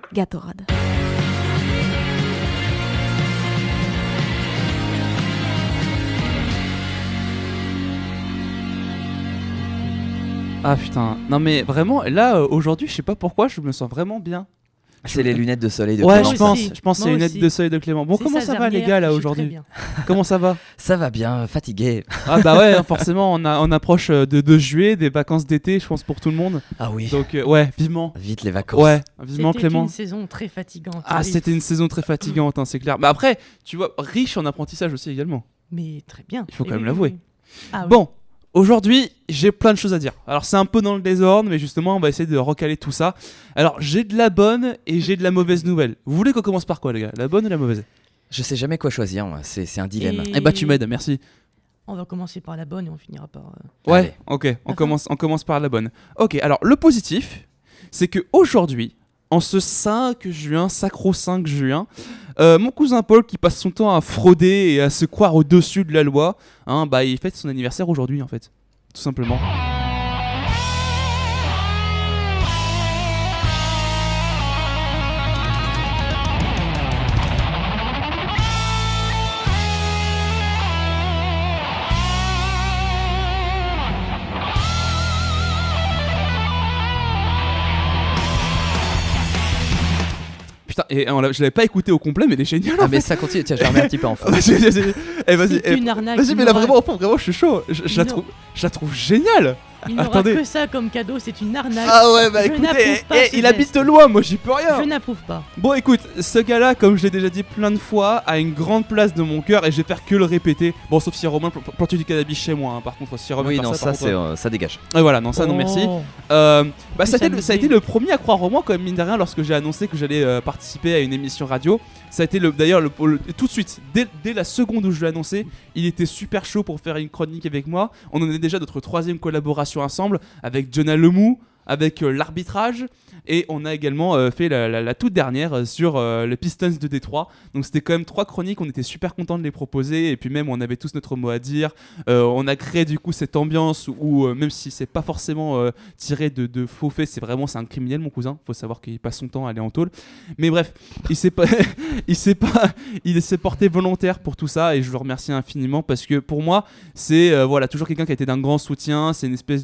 Gatorade. Ah putain, non mais vraiment, là aujourd'hui, je sais pas pourquoi, je me sens vraiment bien. C'est les lunettes de soleil de Ouais, Clément. je pense que c'est les lunettes de soleil de Clément. Bon, C'est comment sa ça va les dernière gars là qui fait aujourd'hui très bien. Comment ça va? Ça va bien, fatigué. Ah bah ouais, forcément, on approche de juillet, des vacances d'été, je pense pour tout le monde. Ah oui. Donc ouais, vivement. Vite les vacances. Ouais, vivement C'était Clément. une saison très fatigante. Ah, Et- c'était une saison très fatigante, hein, c'est clair. Mais après, tu vois, riche en apprentissage aussi également. Mais très bien. Il faut quand Et même oui, l'avouer. oui, oui. Ah, oui. Bon, aujourd'hui, j'ai plein de choses à dire. Alors, c'est un peu dans le désordre, mais justement, on va essayer de recaler tout ça. Alors, j'ai de la bonne et j'ai de la mauvaise nouvelle. Vous voulez qu'on commence par quoi, les gars? La bonne ou la mauvaise? Je sais jamais quoi choisir, moi. C'est un dilemme. Et- Eh bah, tu m'aides, merci. On va commencer par la bonne et on finira par. Ouais, Allez. ok, on D'accord. commence par la bonne. Ok, alors, le positif, c'est que aujourd'hui, en ce 5 juin, sacro-5 juin, mon cousin Paul, qui passe son temps à frauder et à se croire au-dessus de la loi, hein, bah, il fête son anniversaire aujourd'hui, en fait. Tout simplement. Putain, et je l'avais pas écouté au complet, mais il est génial. Ah en mais fait. ça continue, tiens, je remets un petit peu en fond. Vas-y, eh, vas-y, C'est eh, une arnaque. vas-y, il mais là n'aura- vraiment, au fond, vraiment, je suis chaud. Je la trouve géniale. Il n'aura Attendez. que ça comme cadeau, c'est une arnaque. Ah ouais, bah Je écoutez, n'approuve pas ce il geste. habite de loin, moi j'y peux rien. Je n'approuve pas. Bon, écoute, ce gars-là, comme je l'ai déjà dit plein de fois, a une grande place de mon cœur et je vais faire que le répéter. Bon, sauf si Romain plantait du cannabis chez moi, hein. Par contre, si Romain Oui, fait non, ça, par ça, contre, ça dégage. Et voilà, non, ça, non, merci. Oh. Bah, ça, a été, Plus ça a été amusé. le premier à croire en moi, quand même, mine de rien, lorsque j'ai annoncé que j'allais participer à une émission radio. Ça a été d'ailleurs tout de suite, dès la seconde où je l'ai annoncé, il était super chaud pour faire une chronique avec moi. On en est déjà notre 3e collaboration ensemble avec Jonah Lemou, avec l'arbitrage. Et on a également fait la toute dernière sur les Pistons de Détroit. Donc c'était quand même 3 chroniques, on était super contents de les proposer. Et puis même on avait tous notre mot à dire. On a créé du coup cette ambiance où même si c'est pas forcément tiré de faux faits, c'est un criminel mon cousin. Faut savoir qu'il passe son temps à aller en tôle. Mais bref, il s'est porté volontaire pour tout ça. Et je le remercie infiniment parce que pour moi c'est voilà, toujours quelqu'un qui a été d'un grand soutien. C'est une espèce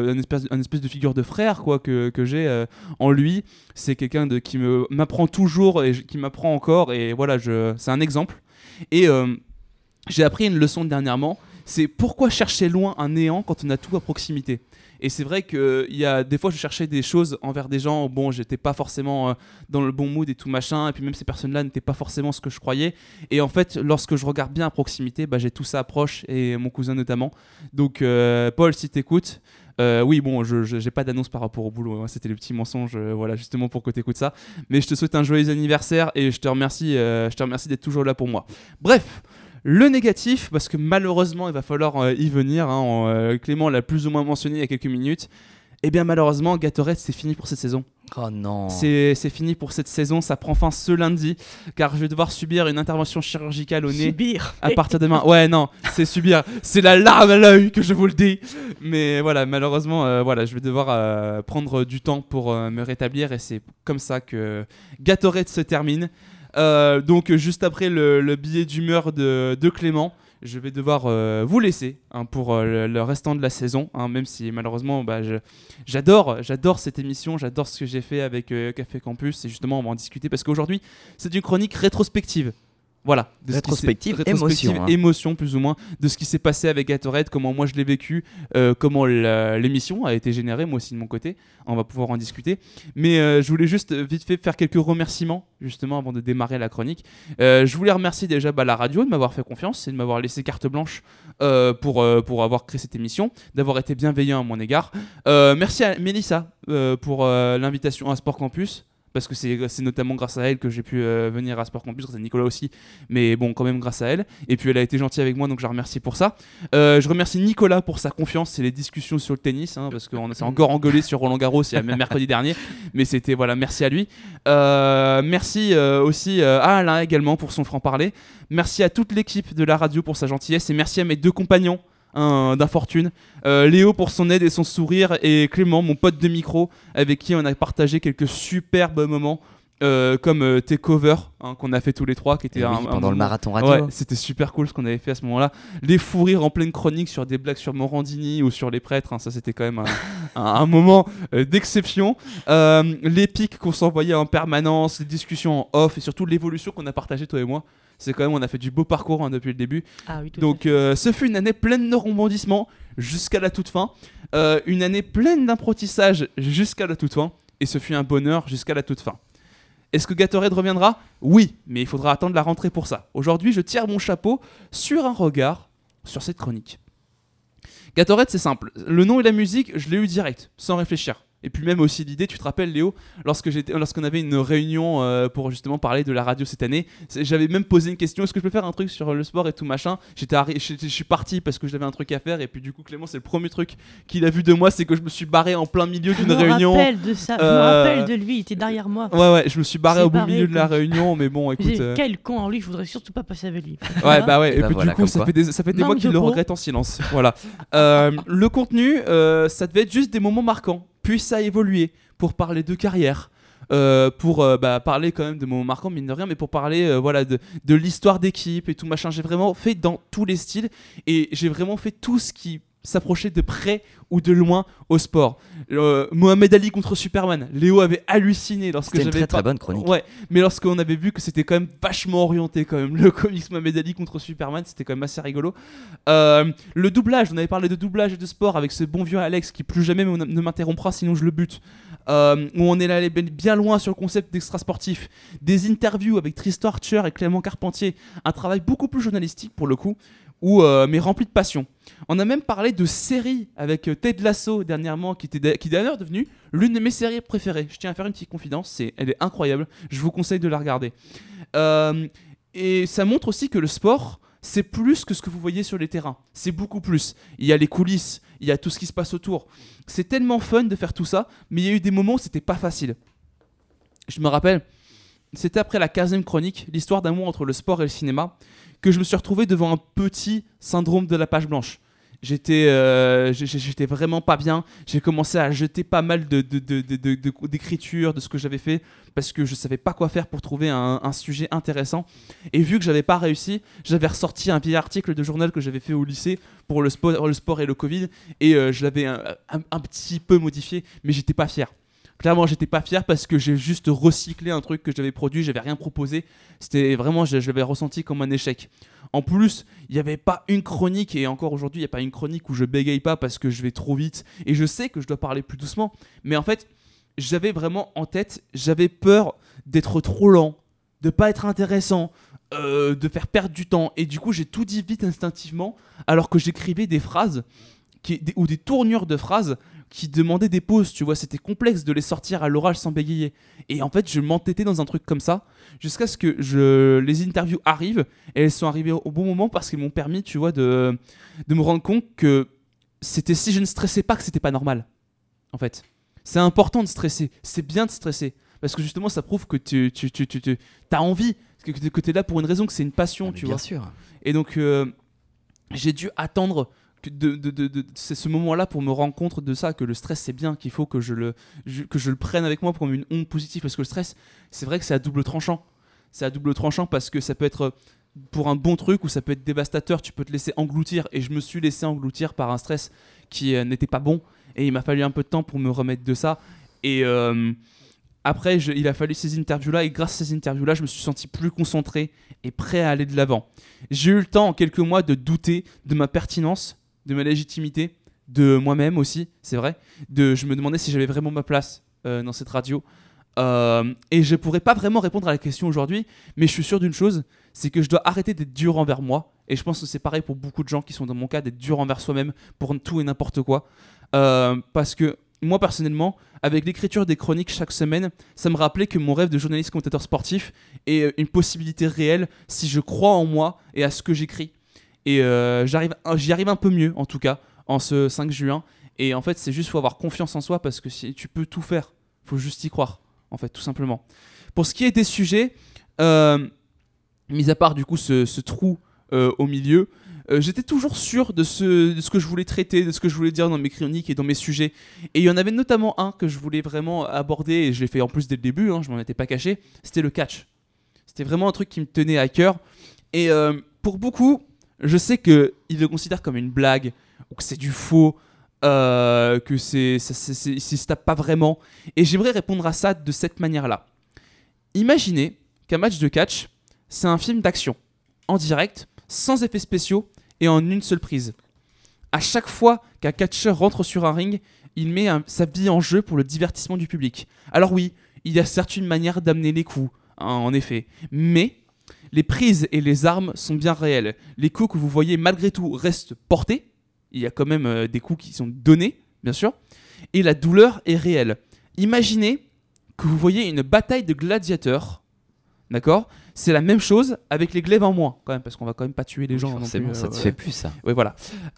de figure de frère quoi, que j'ai en lui. C'est quelqu'un qui m'apprend toujours et qui m'apprend encore, et voilà, c'est un exemple. Et j'ai appris une leçon dernièrement, c'est pourquoi chercher loin un néant quand on a tout à proximité. Et c'est vrai que des fois je cherchais des choses envers des gens, bon j'étais pas forcément dans le bon mood et tout machin, et puis même ces personnes-là n'étaient pas forcément ce que je croyais. Et en fait lorsque je regarde bien à proximité, bah, j'ai tout ça à proche, et mon cousin notamment. Donc Paul, si t'écoutes, oui bon, j'ai pas d'annonce par rapport au boulot, hein, c'était le petit mensonge, voilà, justement pour que t'écoutes ça. Mais je te souhaite un joyeux anniversaire et je te remercie d'être toujours là pour moi. Bref. Le négatif, parce que malheureusement il va falloir y venir, hein, Clément l'a plus ou moins mentionné il y a quelques minutes. Eh bien malheureusement Gatorade c'est fini pour cette saison. Oh non. C'est fini pour cette saison, ça prend fin ce lundi, car je vais devoir subir une intervention chirurgicale au nez. Subir. À partir de demain. Ouais non, c'est subir, c'est la larme à l'œil que je vous le dis. Mais voilà, malheureusement voilà, je vais devoir prendre du temps pour me rétablir, et c'est comme ça que Gatorade se termine. Donc juste après le billet d'humeur de Clément, je vais devoir vous laisser, hein, pour le restant de la saison, hein, même si malheureusement bah, j'adore cette émission, j'adore ce que j'ai fait avec Café Campus, et justement on va en discuter parce qu'aujourd'hui c'est une chronique rétrospective. Voilà, Rétrospective, émotion plus ou moins, de ce qui s'est passé avec Gatorade, comment moi je l'ai vécu, comment l'émission a été générée, moi aussi de mon côté. On va pouvoir en discuter. Mais je voulais juste vite fait faire quelques remerciements, justement, avant de démarrer la chronique. Je voulais remercier déjà la radio de m'avoir fait confiance et de m'avoir laissé carte blanche pour avoir créé cette émission, d'avoir été bienveillant à mon égard. Merci à Mélissa pour l'invitation à Sport Campus. Parce que c'est notamment grâce à elle que j'ai pu venir à Sport Campus, grâce à Nicolas aussi, mais bon, quand même grâce à elle. Et puis elle a été gentille avec moi, donc je la remercie pour ça. Je remercie Nicolas pour sa confiance et les discussions sur le tennis, hein, parce qu'on s'est encore engueulé sur Roland Garros il y a même mercredi dernier, mais c'était, voilà, merci à lui. Merci aussi à Alain également pour son franc-parler. Merci à toute l'équipe de la radio pour sa gentillesse, et merci à mes 2 compagnons d'infortune, Léo pour son aide et son sourire, et Clément, mon pote de micro, avec qui on a partagé quelques superbes moments. comme tes covers qu'on a fait tous les trois, qui étaient Et oui, un pendant le moment- marathon radio. Ouais, c'était super cool ce qu'on avait fait à ce moment-là. Les fous rires en pleine chronique sur des blagues sur Morandini ou sur les prêtres, ça c'était quand même un moment d'exception. Les pics qu'on s'envoyait en permanence, les discussions en off et surtout l'évolution qu'on a partagée toi et moi. C'est quand même, on a fait du beau parcours depuis le début. Ah oui, tout à Donc fait. ce fut une année pleine de rebondissements jusqu'à la toute fin. Une année pleine d'apprentissage jusqu'à la toute fin. Et ce fut un bonheur jusqu'à la toute fin. Est-ce que Gatorade reviendra ? Oui, mais il faudra attendre la rentrée pour ça. Aujourd'hui, je tire mon chapeau sur un regard sur cette chronique. Gatorade, c'est simple. Le nom et la musique, je l'ai eu direct, sans réfléchir. Et puis même aussi l'idée, tu te rappelles Léo, lorsqu'on avait une réunion pour justement parler de la radio cette année, j'avais même posé une question, est-ce que je peux faire un truc sur le sport et tout machin. Je suis parti parce que j'avais un truc à faire et puis du coup Clément, c'est le premier truc qu'il a vu de moi, c'est que je me suis barré en plein milieu d'une réunion. Je me rappelle de ça, je me rappelle de lui, il était derrière moi. Ouais, je me suis barré C'est au beau barré, milieu de la quoi. réunion, mais bon, Je écoute... disais, quel con, en lui, je voudrais surtout pas passer avec lui. Ouais, bah ouais, Et et bah puis voilà, du coup, comme ça quoi. fait des mois Manque qu'il de le peau. regrette en silence. Voilà. Le contenu, ça devait être juste des moments marquants. Puis ça a évolué pour parler de carrière. Pour parler quand même de moments marquants, mine de rien, mais pour parler voilà, de l'histoire d'équipe et tout machin. J'ai vraiment fait dans tous les styles et j'ai vraiment fait tout ce qui s'approchait de près ou de loin au sport. Mohamed Ali contre Superman. Léo avait halluciné lorsque C'était une j'avais très très bonne chronique. Ouais, mais lorsqu'on avait vu que c'était quand même vachement orienté quand même, le comics Mohamed Ali contre Superman, c'était quand même assez rigolo. Le doublage, on avait parlé de doublage et de sport avec ce bon vieux Alex qui plus jamais ne m'interrompra sinon je le bute. Où on est allé bien loin sur le concept d'extra sportif. Des interviews avec Tristan Archer et Clément Carpentier, un travail beaucoup plus journalistique pour le coup, mais rempli de passion. On a même parlé de séries avec Ted Lasso dernièrement, qui est d'ailleurs devenue l'une de mes séries préférées. Je tiens à faire une petite confidence, elle est incroyable, je vous conseille de la regarder. Et ça montre aussi que le sport, c'est plus que ce que vous voyez sur les terrains, c'est beaucoup plus. Il y a les coulisses, il y a tout ce qui se passe autour. C'est tellement fun de faire tout ça, mais il y a eu des moments où c'était pas facile. Je me rappelle, c'était après la 15e chronique, l'histoire d'amour entre le sport et le cinéma, que je me suis retrouvé devant un petit syndrome de la page blanche. J'étais vraiment pas bien. J'ai commencé à jeter pas mal d'écriture de ce que j'avais fait parce que je savais pas quoi faire pour trouver un sujet intéressant. Et vu que j'avais pas réussi, j'avais ressorti un vieil article de journal que j'avais fait au lycée pour le sport et le Covid et je l'avais un petit peu modifié, mais j'étais pas fier. Clairement, j'étais pas fier parce que j'ai juste recyclé un truc que j'avais produit, j'avais rien proposé. C'était vraiment, je l'avais ressenti comme un échec. En plus, il n'y avait pas une chronique, et encore aujourd'hui, il n'y a pas une chronique où je bégaye pas parce que je vais trop vite. Et je sais que je dois parler plus doucement. Mais en fait, j'avais vraiment en tête, j'avais peur d'être trop lent, de pas être intéressant, de faire perdre du temps. Et du coup, j'ai tout dit vite instinctivement, alors que j'écrivais des phrases ou des tournures de phrases qui demandaient des pauses, tu vois, c'était complexe de les sortir à l'oral sans bégayer. Et en fait, je m'entêtais dans un truc comme ça, jusqu'à ce que les interviews arrivent, et elles sont arrivées au bon moment parce qu'elles m'ont permis, tu vois, de me rendre compte que c'était si je ne stressais pas que c'était pas normal, en fait. C'est important de stresser, c'est bien de stresser, parce que justement, ça prouve que tu as envie, que tu es là pour une raison, que c'est une passion, tu vois. Bien sûr. Et donc, j'ai dû attendre c'est ce moment-là pour me rendre compte de ça, que le stress c'est bien, qu'il faut que je le prenne avec moi pour une onde positive, parce que le stress, c'est vrai que c'est à double tranchant. C'est à double tranchant parce que ça peut être pour un bon truc ou ça peut être dévastateur, tu peux te laisser engloutir, et je me suis laissé engloutir par un stress qui n'était pas bon, et il m'a fallu un peu de temps pour me remettre de ça. Et après, il a fallu ces interviews-là, et grâce à ces interviews-là, je me suis senti plus concentré et prêt à aller de l'avant. J'ai eu le temps en quelques mois de douter de ma pertinence, de ma légitimité, de moi-même aussi, c'est vrai. Je me demandais si j'avais vraiment ma place dans cette radio. Et je pourrais pas vraiment répondre à la question aujourd'hui, mais je suis sûr d'une chose, c'est que je dois arrêter d'être dur envers moi. Et je pense que c'est pareil pour beaucoup de gens qui sont dans mon cas, d'être dur envers soi-même pour tout et n'importe quoi. Parce que moi personnellement, avec l'écriture des chroniques chaque semaine, ça me rappelait que mon rêve de journaliste commentateur sportif est une possibilité réelle si je crois en moi et à ce que j'écris. Et j'y arrive un peu mieux en tout cas en ce 5 juin. Et en fait, c'est juste faut avoir confiance en soi, parce que si tu peux tout faire, faut juste y croire, en fait, tout simplement. Pour ce qui est des sujets, mis à part du coup ce trou au milieu, j'étais toujours sûr de ce que je voulais traiter, de ce que je voulais dire dans mes chroniques et dans mes sujets. Et il y en avait notamment un que je voulais vraiment aborder, et je l'ai fait en plus dès le début, je m'en étais pas caché, c'était le catch. C'était vraiment un truc qui me tenait à cœur. Et pour beaucoup, je sais qu'ils le considèrent comme une blague, ou que c'est du faux, que ils se tapent pas vraiment. Et j'aimerais répondre à ça de cette manière-là. Imaginez qu'un match de catch, c'est un film d'action, en direct, sans effets spéciaux et en une seule prise. À chaque fois qu'un catcheur rentre sur un ring, il met sa vie en jeu pour le divertissement du public. Alors oui, il y a certes une manière d'amener les coups, en effet, mais les prises et les armes sont bien réelles. Les coups que vous voyez malgré tout restent portés, il y a quand même des coups qui sont donnés, bien sûr, et la douleur est réelle. Imaginez que vous voyez une bataille de gladiateurs, d'accord ? C'est la même chose avec les glaives en moins, quand même, parce qu'on va quand même pas tuer les gens non Forcément, plus. ça te fait plus ça. Ouais, voilà.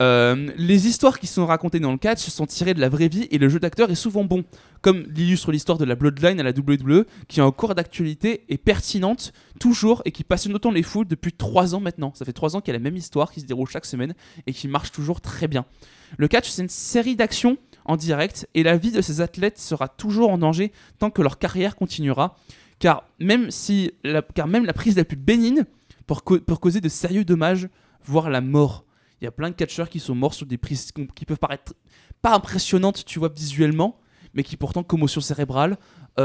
Les histoires qui sont racontées dans le catch sont tirées de la vraie vie et le jeu d'acteur est souvent bon, comme l'illustre l'histoire de la Bloodline à la WWE, qui est en cours d'actualité et pertinente, toujours, et qui passionne autant les foules depuis 3 ans maintenant. Ça fait 3 ans qu'il y a la même histoire qui se déroule chaque semaine et qui marche toujours très bien. Le catch, c'est une série d'actions en direct et la vie de ces athlètes sera toujours en danger tant que leur carrière continuera. Car même la prise la plus bénigne peut causer de sérieux dommages, voire la mort. Il y a plein de catcheurs qui sont morts sur des prises qui peuvent paraître pas impressionnantes, tu vois, visuellement, mais qui pourtant commotion cérébrale,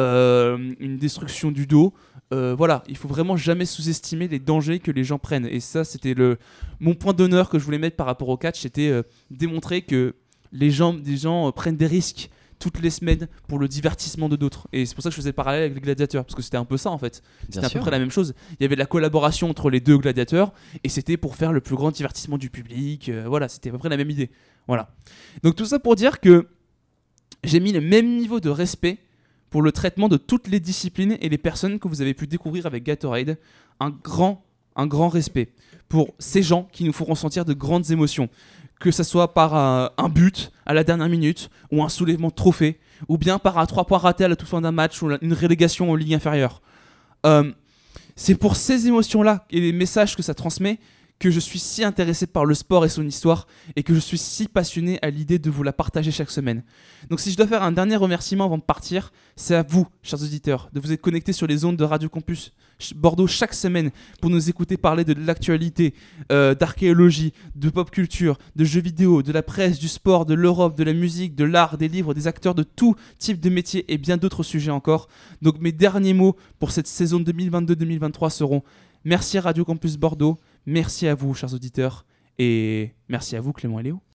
une destruction du dos. Voilà, il faut vraiment jamais sous-estimer les dangers que les gens prennent. Et ça, c'était mon point d'honneur que je voulais mettre par rapport au catch, c'était démontrer que les gens prennent des risques toutes les semaines pour le divertissement de d'autres. Et c'est pour ça que je faisais le parallèle avec les gladiateurs, parce que c'était un peu ça en fait. C'était à peu près la même chose. Il y avait de la collaboration entre les deux gladiateurs, et c'était pour faire le plus grand divertissement du public. Voilà, c'était à peu près la même idée. Voilà. Donc tout ça pour dire que j'ai mis le même niveau de respect pour le traitement de toutes les disciplines et les personnes que vous avez pu découvrir avec Gatorade. Un grand respect pour ces gens qui nous font ressentir de grandes émotions. Que ça soit par un but à la dernière minute, ou un soulèvement de trophée, ou bien par un 3 points raté à la toute fin d'un match, ou une relégation en ligue inférieure. C'est pour ces émotions-là et les messages que ça transmet que je suis si intéressé par le sport et son histoire, et que je suis si passionné à l'idée de vous la partager chaque semaine. Donc si je dois faire un dernier remerciement avant de partir, c'est à vous, chers auditeurs, de vous être connectés sur les ondes de Radio Campus Bordeaux chaque semaine pour nous écouter parler de l'actualité, d'archéologie, de pop culture, de jeux vidéo, de la presse, du sport, de l'Europe, de la musique, de l'art, des livres, des acteurs, de tout type de métier et bien d'autres sujets encore. Donc mes derniers mots pour cette saison 2022-2023 seront: merci à Radio Campus Bordeaux, merci à vous, chers auditeurs, et merci à vous, Clément et Léo.